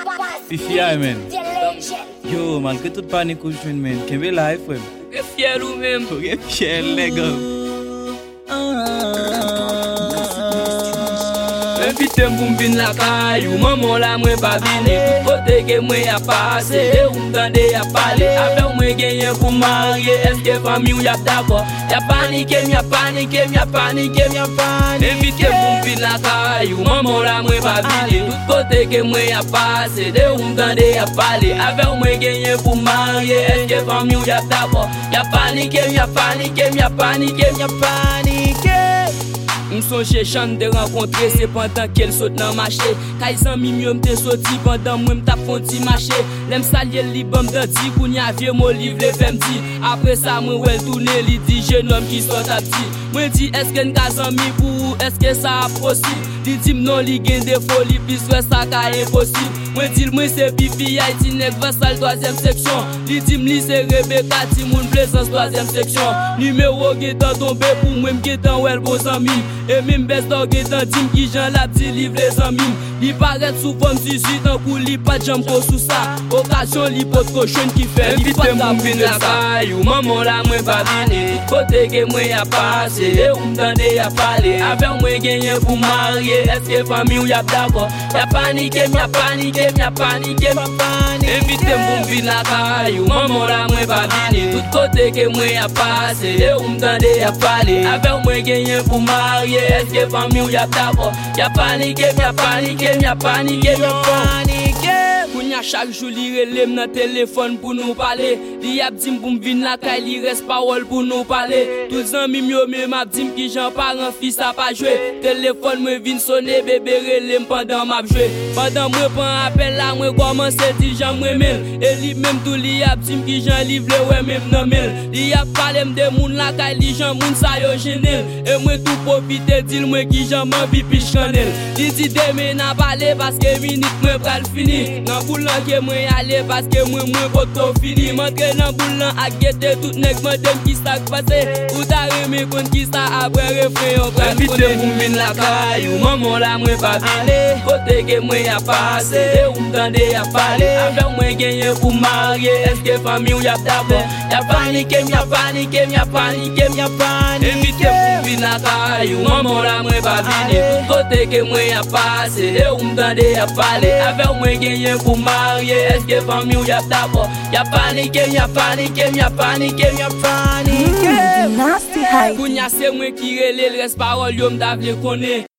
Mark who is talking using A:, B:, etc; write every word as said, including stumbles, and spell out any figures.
A: Fifia men. Yo man, que tout panique ou jwen men. Kembe la F M.
B: Que fier ou même.
A: Que fier les gars.
B: Invite pour m'vin la caillou, maman la moi pas vini. Côté que moi a passé, et ou m'tende a parlé. Avec moi gagné pour marier, est-ce que famille ou y'a d'accord? Y'a paniqué, y'a paniqué, y'a paniqué, y'a paniqué. Invite pour m'vin la caillou, maman la moi pas vini. Tout côté que moi a passé, et ou m'tende a parlé. Avec moi gagné pour marier, est-ce que famille ou y'a d'accord? Y'a paniqué, y'a paniqué, y'a paniqué, y'a paniqué. M'songe chan de rencontrer, c'est pendant qu'elle saute dans marché. Kaisan mi mieux m'te sorti pendant moi m'tap fonti marché. L'aime salier li bam danti, kounya vieux mo livre le fem di. Après ça moi wel tourner li di jeune homme qui sort à petit. Moi dit est-ce qu'un kazan mi pour est-ce que ça possible? Li dit non li gen de folie puis soit ça ka impossible. Moi dit moi c'est pipi Haïti nèg vassal troisième section. Li dit m'li c'est Rebecca ti moun plaisance troisième section. Numéro getan tombé pour moi m'getan wel beaux amis. Et même best dog est un team qui j'en la petit livre les amis. Il paraît souvent dix-huit ans pour li pas jam ko sous ça. Occasion li pot cochon qui fait vite mon vin la caillou. Maman la moi pas vini. Côté que moi a passé, et ou m'tende a parler. Avec moi gagné pour marier, est-ce que famille ou y'a d'accord? Y'a paniqué, y'a paniqué, y'a paniqué, y'a paniqué. Invite mon vin la caillou. Maman la moi pas vini. Tout côté que moi a passé, et ou m'tende a parler. Avec moi gagné pour marier. Est-ce que famille ou y'a d'accord? Y'a paniqué, y'a paniqué, y'a paniqué, y'a paniqué. Kounya chaque jour li relèm nan téléphone pour nous parler. Li ap dim pou m'vin la kay li reste parole pour nous parler. Tout zanmi yo même ap dim ki jan parent fils a pas joué. Téléphone moi vin sonner bébé relèm pendant m'a joué. Pendant moi prend appel là moi commence di jan moi mel. Et li même tout li ap dim ki jan livre ouais même nan mel. Li ap parler de moun la kay li jan moun sa yo genel. Et moi tout profiter dil moi ki jan m'envie pi chanel. Li di demain n'a parler parce que minute moi pral fini. Nan boulan que moi aller parce que moi moi poto fini. M'entre nan boulan a guetter tout nèg madame qui ça passé. Ou ta remet compte qui ça après refrain on pral invite pour m'vin la caillou. Maman la moi pas vini. Côté que moi a passé, et ou m'tende a parler. Avec moi gagné pour marier, est-ce que famille ou y'a d'accord? Y'a paniqué, y'a paniqué, y'a paniqué, y'a paniqué. Invite pour m'vin la caillou. Maman la moi pas vini. Côté que moi a passé, et ou m'tende a parler. Avec moi gagné pour marier, est-ce que famille ou y'a d'accord? Y'a paniqué, y'a paniqué, y'a paniqué, y'a paniqué.
C: Nasty high.
B: Kounya c'est moi qui relève le reste parole yo m'ta vle connaît.